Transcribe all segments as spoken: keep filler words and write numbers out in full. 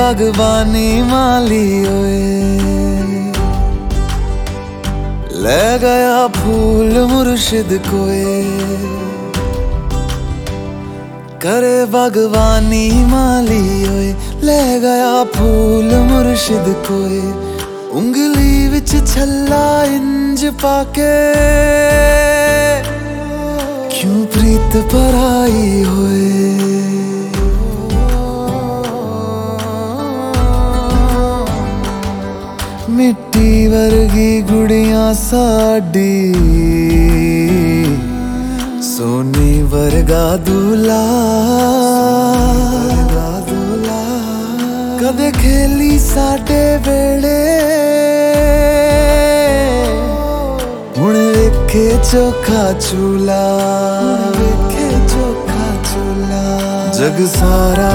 बागबानी माली ओए, ले गया फूल मुर्शिद कोए। करे बागबानी माली ओए, ले गया फूल मुर्शिद कोए। उंगली विच छल्ला इंज पाके, क्यों प्रीत पराई होए। मिट्टी वर्गी गुड़ियां साडी, सोनी वर्गा दूल्हा। कदे खेली साडे वेले, हुण वेखे चोखा चूल्हा। वेखे चोखा चूल्हा। जग सारा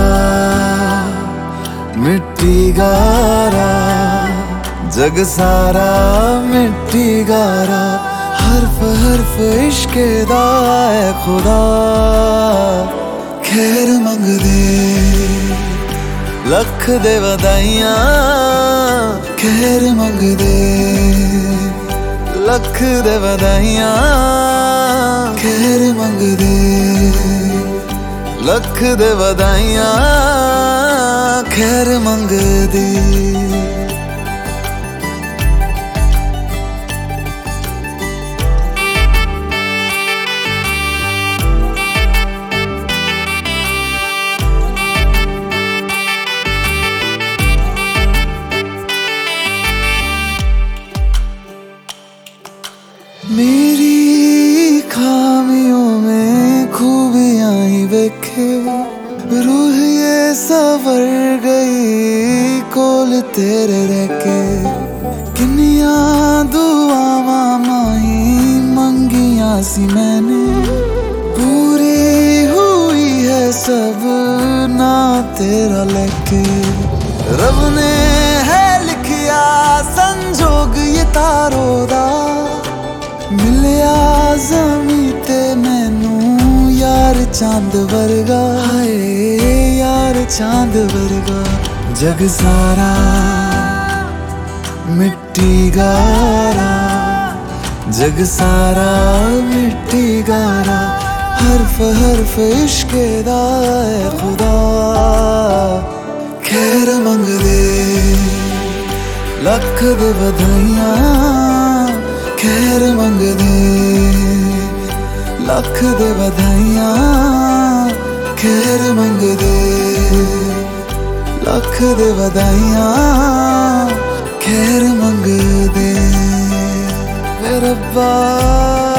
मिट्टी गारा, जग सारा मिट्टी गारा। हरफ हरफ इश्के दा ऐ खुदा, खैर मंगदे लख दे वधाइयां। खैर मंगदे लख दे वधाइयां। खैर मंगदे लख दे वधाइयां। खैर मंगदे। मेरी खामियों में खूबियां ही देखे, रूह ये सवर गई कोल तेरे रहके। किन्निया दुआवां माही मंगियां सी मैंने, पूरी हुई है सब ना तेरा लेके। रब ने है लिखिया संजोग ये तारो दा, मिलिया ज़मीं ते मैनू यार चांद वर्गा। हाय यार चांद वर्गा। जग सारा मिट्टी गारा, जग सारा मिट्टी गारा। हरफ हरफ इश्के दा ऐ खुदा, खैर मंगदे लख दे वधाइयां। खैर मंगदे लख दे वधाइयां। खैर मंगदे लख दे वधाइयां। खैर मंगदे। वे रब्बा